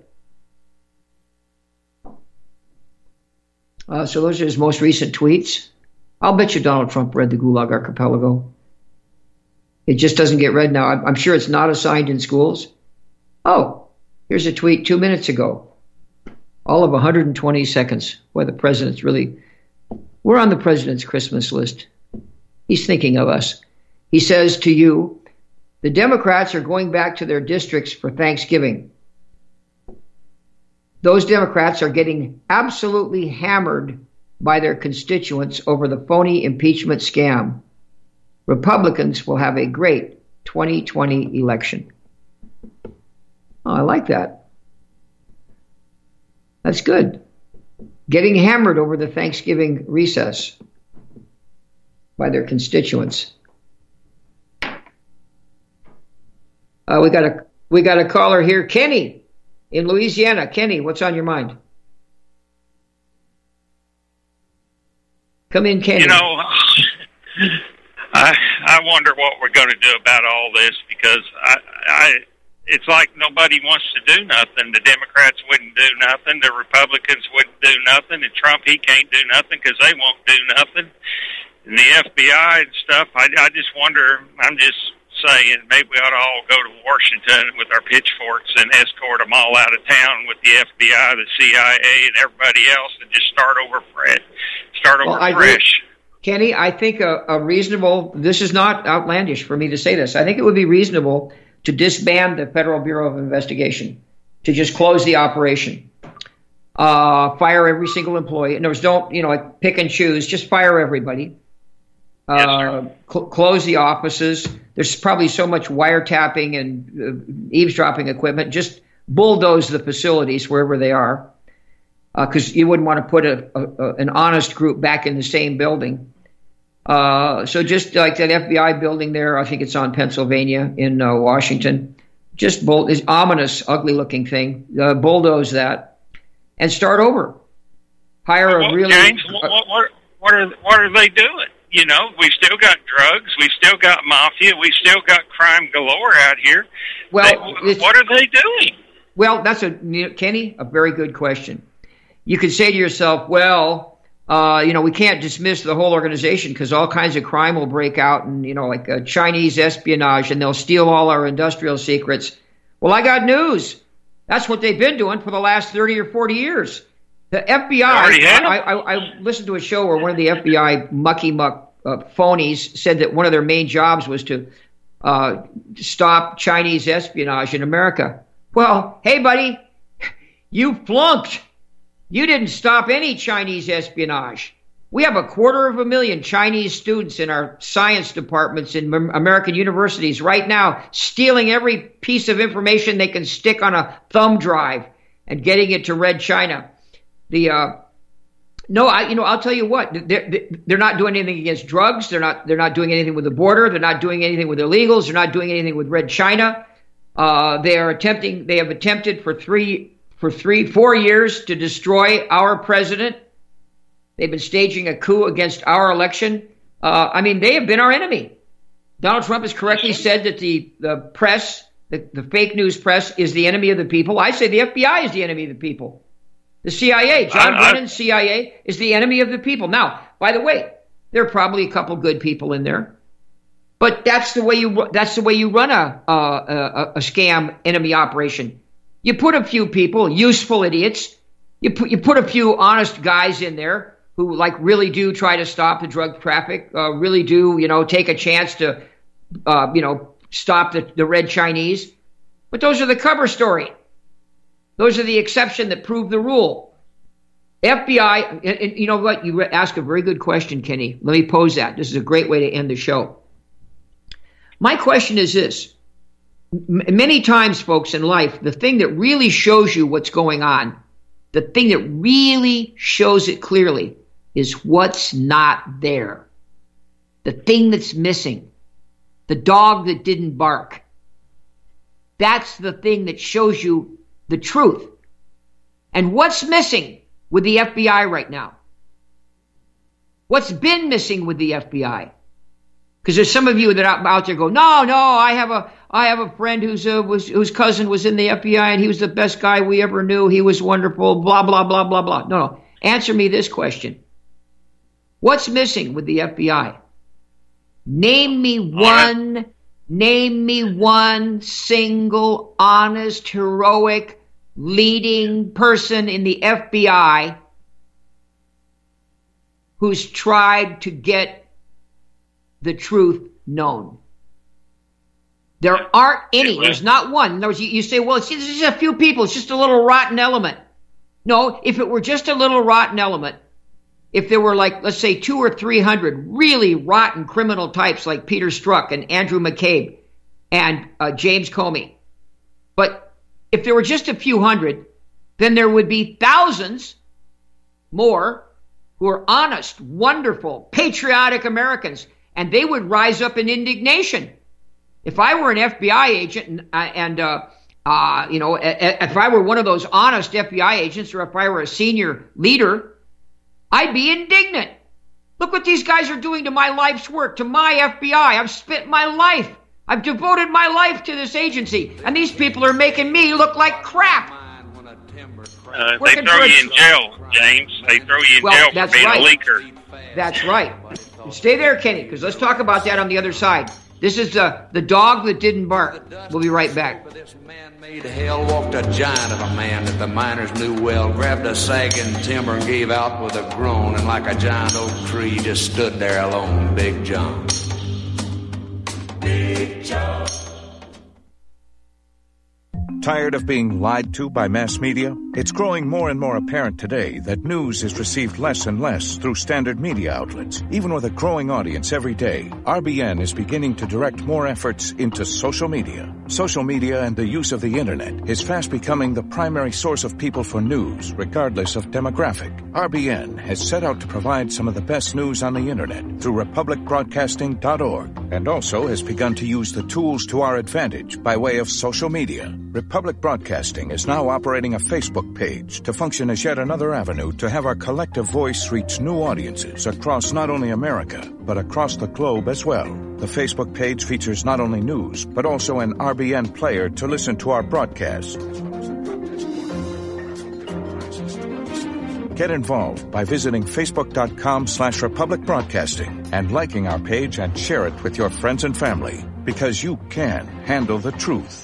Uh, so those are his most recent tweets. I'll bet you Donald Trump read the Gulag Archipelago. It just doesn't get read now. I'm sure it's not assigned in schools. Oh, here's a tweet two minutes ago. All of one hundred twenty seconds. Boy, the president's really... We're on the president's Christmas list. He's thinking of us. He says to you, The Democrats are going back to their districts for Thanksgiving. Those Democrats are getting absolutely hammered by their constituents over the phony impeachment scam. Republicans will have a great twenty twenty election. Oh, I like that. That's good. Getting hammered over the Thanksgiving recess by their constituents. Uh, we got a we got a caller here, Kenny, in Louisiana. Kenny, what's on your mind? Come in, Kenny. You know, I I wonder what we're going to do about all this, because I I it's like nobody wants to do nothing. The Democrats wouldn't do nothing. The Republicans wouldn't do nothing. And Trump, he can't do nothing because they won't do nothing. And the F B I and stuff, I, I just wonder, I'm just saying, maybe we ought to all go to Washington with our pitchforks and escort them all out of town with the F B I, the C I A, and everybody else, and just start over fresh. Start over well, fresh. Kenny, I think a, a reasonable, this is not outlandish for me to say this, I think it would be reasonable to disband the Federal Bureau of Investigation, to just close the operation, uh, fire every single employee. In other words, don't, you know, like pick and choose, just fire everybody. Yes, uh, cl- close the offices. There's probably so much wiretapping and uh, eavesdropping equipment. Just bulldoze the facilities wherever they are, because uh, you wouldn't want to put a, a, a, an honest group back in the same building. Uh, so just like that F B I building there, I think it's on Pennsylvania in uh, Washington. Just bull- this ominous, ugly-looking thing. Uh, bulldoze that and start over. Hire well, a really. James, uh, what, what, what are what are they doing? You know, we've still got drugs, we've still got mafia, we've still got crime galore out here. Well, they, what are they doing? Well, that's a Kenny, a very good question. You could say to yourself, well, uh, you know, we can't dismiss the whole organization because all kinds of crime will break out, and you know, like uh, Chinese espionage, and they'll steal all our industrial secrets. Well, I got news. That's what they've been doing for the last thirty or forty years. The F B I, I, I, I listened to a show where one of the F B I mucky muck uh, phonies said that one of their main jobs was to uh, stop Chinese espionage in America. Well, hey, buddy, you flunked. You didn't stop any Chinese espionage. We have a quarter of a million Chinese students in our science departments in American universities right now, stealing every piece of information they can stick on a thumb drive and getting it to Red China. The uh, no, I you know I'll tell you what, they're they're not doing anything against drugs. They're not they're not doing anything with the border. They're not doing anything with illegals. They're not doing anything with Red China. Uh, they are attempting. They have attempted for three for three four years to destroy our president. They've been staging a coup against our election. Uh, I mean, they have been our enemy. Donald Trump has correctly said that the the press, the, the fake news press, is the enemy of the people. I say the F B I is the enemy of the people. The C I A, John I, I, Brennan's C I A, is the enemy of the people. Now, by the way, there are probably a couple good people in there, but that's the way you that's the way you run a a, a, a scam enemy operation. You put a few people, useful idiots. You put you put a few honest guys in there who like really do try to stop the drug traffic, uh, really do you know take a chance to uh, you know stop the, the Red Chinese. But those are the cover story. Those are the exception that prove the rule. F B I, and, and you know what? You ask a very good question, Kenny. Let me pose that. This is a great way to end the show. My question is this. M- many times, folks, in life, the thing that really shows you what's going on, the thing that really shows it clearly is what's not there. The thing that's missing. The dog that didn't bark. That's the thing that shows you the truth. And what's missing with the F B I right now? What's been missing with the F B I? Because there's some of you that are out there go, no, no, I have a, I have a friend who's uh, was whose cousin was in the F B I and he was the best guy we ever knew. He was wonderful. Blah blah blah blah blah. No, no. Answer me this question: what's missing with the F B I? Name me one. Name me one single, honest, heroic, leading person in the F B I who's tried to get the truth known. There aren't any. There's not one. In other words, you, you say, well, it's just a few people. It's just a little rotten element. No, if it were just a little rotten element, if there were like, let's say, two or three hundred really rotten criminal types like Peter Strzok and Andrew McCabe and uh, James Comey, but if there were just a few hundred, then there would be thousands more who are honest, wonderful, patriotic Americans, and they would rise up in indignation. If I were an F B I agent and, uh, and uh, uh, you know, if I were one of those honest F B I agents, or if I were a senior leader, I'd be indignant. Look what these guys are doing to my life's work, to my F B I. I've spent my life. I've devoted my life to this agency, and these people are making me look like crap. Uh, they throw you in jail, James. They throw you in well, jail for that's being right. a leaker. That's right. Stay there, Kenny, because let's talk about that on the other side. This is uh, the dog that didn't bark. We'll be right back. This man-made hell walked a giant of a man that the miners knew well, grabbed a sagging timber and gave out with a groan, and like a giant oak tree just stood there alone, Big John. Big John. Tired of being lied to by mass media? It's growing more and more apparent today that news is received less and less through standard media outlets. Even with a growing audience every day, R B N is beginning to direct more efforts into social media. Social media and the use of the internet is fast becoming the primary source of people for news, regardless of demographic. R B N has set out to provide some of the best news on the internet through republic broadcasting dot org, and also has begun to use the tools to our advantage by way of social media. Republic Broadcasting is now operating a Facebook page to function as yet another avenue to have our collective voice reach new audiences across not only America, but across the globe as well. The Facebook page features not only news, but also an R B N player to listen to our broadcasts. Get involved by visiting facebook.com slash Republic Broadcasting and liking our page and share it with your friends and family, because you can handle the truth.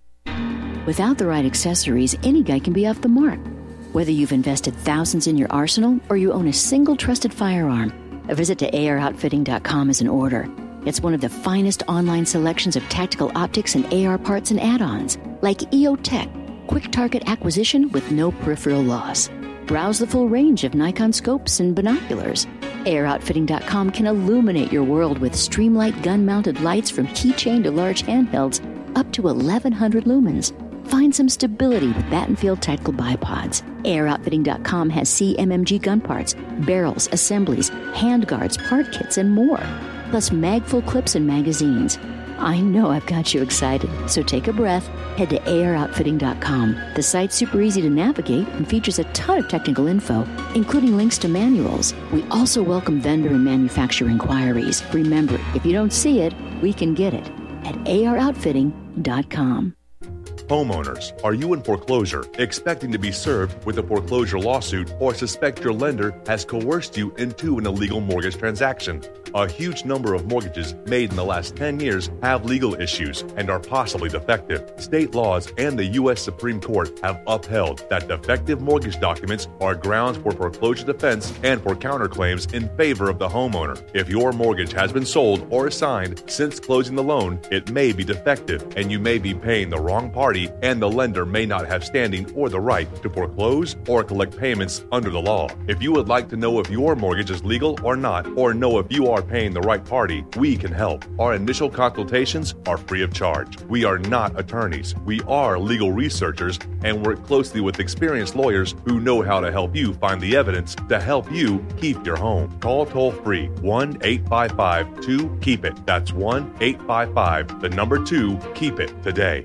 Without the right accessories, any guy can be off the mark. Whether you've invested thousands in your arsenal or you own a single trusted firearm, a visit to A R outfitting dot com is in order. It's one of the finest online selections of tactical optics and A R parts and add-ons, like E O Tech, quick target acquisition with no peripheral loss. Browse the full range of Nikon scopes and binoculars. A R outfitting dot com can illuminate your world with Streamlight gun-mounted lights from keychain to large handhelds up to eleven hundred lumens. Find some stability with Battenfield Tactical Bipods. A R outfitting dot com has C M M G gun parts, barrels, assemblies, handguards, part kits, and more. Plus mag-full clips and magazines. I know I've got you excited, so take a breath. Head to A R outfitting dot com. The site's super easy to navigate and features a ton of technical info, including links to manuals. We also welcome vendor and manufacturer inquiries. Remember, if you don't see it, we can get it at A R outfitting dot com. Homeowners, are you in foreclosure, expecting to be served with a foreclosure lawsuit, or suspect your lender has coerced you into an illegal mortgage transaction? A huge number of mortgages made in the last ten years have legal issues and are possibly defective. State laws and the U S Supreme Court have upheld that defective mortgage documents are grounds for foreclosure defense and for counterclaims in favor of the homeowner. If your mortgage has been sold or assigned since closing the loan, it may be defective and you may be paying the wrong party, and the lender may not have standing or the right to foreclose or collect payments under the law. If you would like to know if your mortgage is legal or not, or know if you are paying the right party, we can help. Our initial consultations are free of charge. We are not attorneys. We are legal researchers and work closely with experienced lawyers who know how to help you find the evidence to help you keep your home. Call toll-free one eight five five two keep it. That's one eight five five, the number two, keep it today.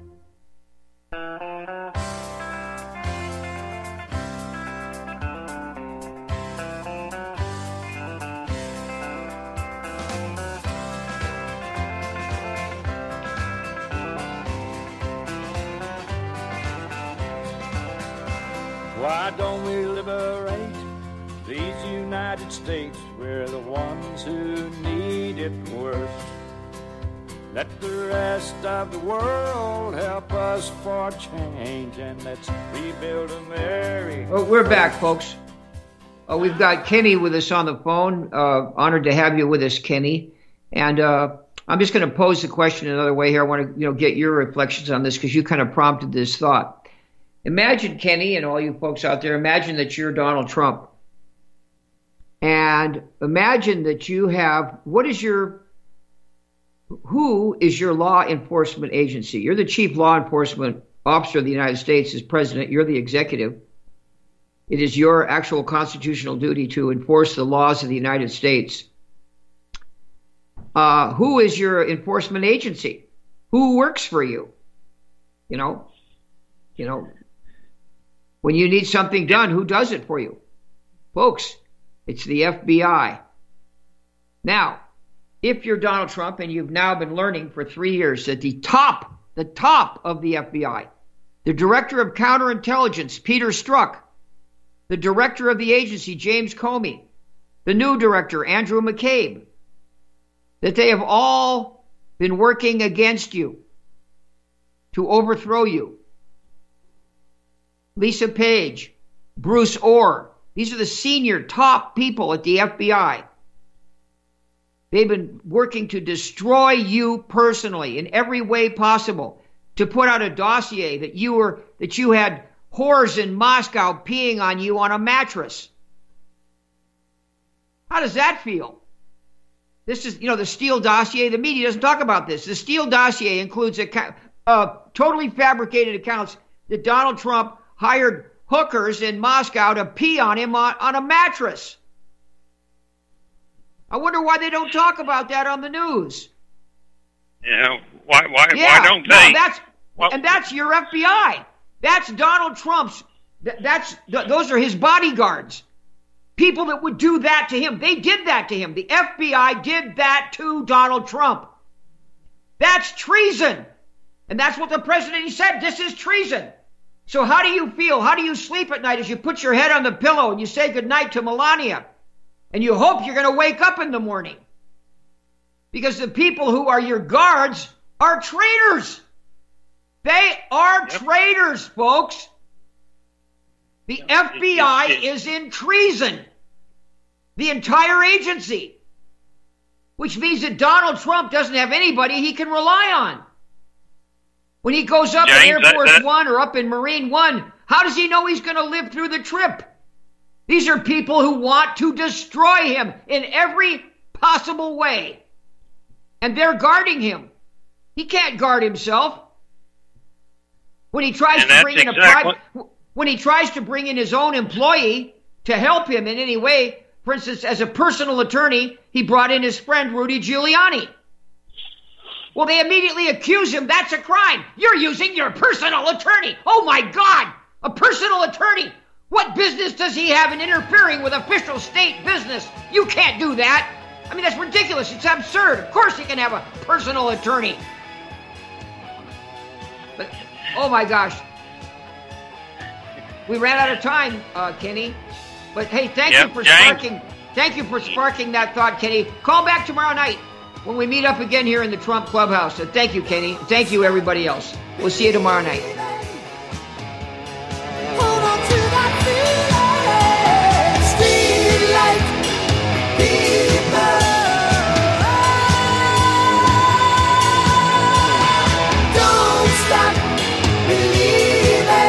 Why don't we liberate these United States? We're the ones who need it worst. Let the rest of the world help us for change, and let's rebuild America. Oh, we're back, folks. Uh, we've got Kenny with us on the phone. Uh, honored to have you with us, Kenny. And uh, I'm just going to pose the question another way here. I want to, you know, get your reflections on this because you kind of prompted this thought. Imagine, Kenny, and all you folks out there, imagine that you're Donald Trump. And imagine that you have, what is your, who is your law enforcement agency? You're the chief law enforcement officer of the United States as president. You're the executive. It is your actual constitutional duty to enforce the laws of the United States. Uh, who is your enforcement agency? Who works for you? You know, you know, when you need something done, who does it for you? Folks, it's the F B I. Now, if you're Donald Trump and you've now been learning for three years that the top, the top of the F B I, the director of counterintelligence, Peter Strzok, the director of the agency, James Comey, the new director, Andrew McCabe, that they have all been working against you to overthrow you. Lisa Page, Bruce Orr, these are the senior top people at the F B I. They've been working to destroy you personally in every way possible, to put out a dossier that you were that you had whores in Moscow peeing on you on a mattress. How does that feel? This is, you know, the Steele dossier. The media doesn't talk about this. The Steele dossier includes a, uh, totally fabricated accounts that Donald Trump hired hookers in Moscow to pee on him on, on a mattress. I wonder why they don't talk about that on the news. Yeah, why why yeah, why don't no, they? That's well, and that's your F B I. That's Donald Trump's. That's those are his bodyguards. People that would do that to him. They did that to him. The F B I did that to Donald Trump. That's treason. And that's what the president, he said, this is treason. So how do you feel? How do you sleep at night as you put your head on the pillow and you say goodnight to Melania? And you hope you're going to wake up in the morning. Because the people who are your guards are traitors. They are yep. traitors, folks. The F B I is in treason. The entire agency. Which means that Donald Trump doesn't have anybody he can rely on. When he goes up James, in Air Force that, that... One or up in Marine One, how does he know he's going to live through the trip? These are people who want to destroy him in every possible way. And they're guarding him. He can't guard himself. When he tries and to bring in exactly... a private... When he tries to bring in his own employee to help him in any way, for instance, as a personal attorney, he brought in his friend Rudy Giuliani. Well, they immediately accuse him. That's a crime. You're using your personal attorney. Oh, my God, a personal attorney. What business does he have in interfering with official state business? You can't do that. I mean, that's ridiculous. It's absurd. Of course he can have a personal attorney. But, oh, my gosh. We ran out of time, uh, Kenny. But hey, thank yep, you for James. sparking. Thank you for sparking that thought, Kenny. Call back tomorrow night when we meet up again here in the Trump Clubhouse. So thank you, Kenny. Thank you, everybody else. We'll see you tomorrow night. Hold on to that feeling. Street light people. Don't stop believing.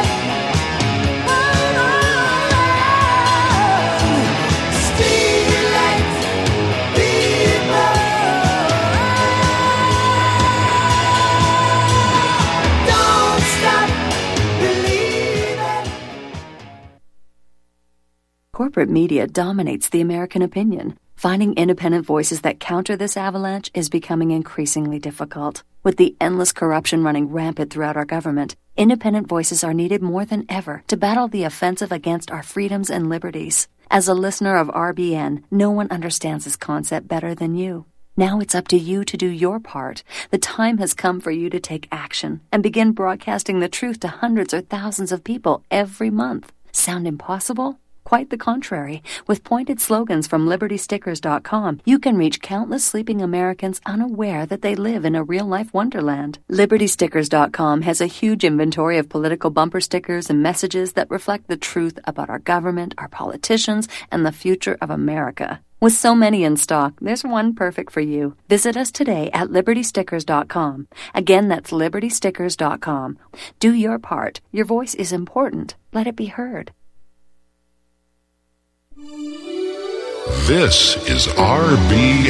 Corporate media dominates the American opinion. Finding independent voices that counter this avalanche is becoming increasingly difficult. With the endless corruption running rampant throughout our government, independent voices are needed more than ever to battle the offensive against our freedoms and liberties. As a listener of R B N, no one understands this concept better than you. Now it's up to you to do your part. The time has come for you to take action and begin broadcasting the truth to hundreds or thousands of people every month. Sound impossible? Quite the contrary. With pointed slogans from Liberty Stickers dot com, you can reach countless sleeping Americans unaware that they live in a real-life wonderland. Liberty Stickers dot com has a huge inventory of political bumper stickers and messages that reflect the truth about our government, our politicians, and the future of America. With so many in stock, there's one perfect for you. Visit us today at liberty stickers dot com. Again, that's liberty stickers dot com. Do your part. Your voice is important. Let it be heard. This is R B